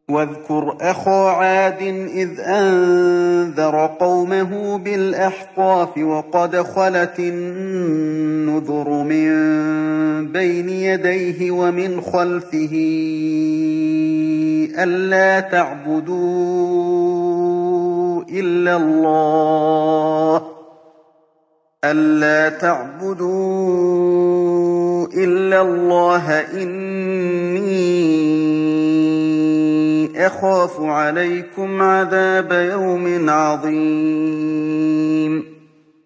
وَاذْكُرْ أَخَا عَادٍ إِذْ أَنذَرَ قَوْمَهُ بِالْأَحْقَافِ وَقَدْ خَلَتِ النُّذُرُ مِن بَيْنِ يَدَيْهِ وَمِنْ خَلْفِهِ أَلَّا تَعْبُدُوا إِلَّا اللَّهَ إِنِّي أَخَافُ عَلَيْكُمْ عَذَابَ يَوْمٍ عَظِيمٍ